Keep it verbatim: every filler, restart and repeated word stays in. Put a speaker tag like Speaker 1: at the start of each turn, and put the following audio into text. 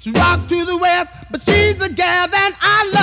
Speaker 1: She rock to the west, but she's the gal that I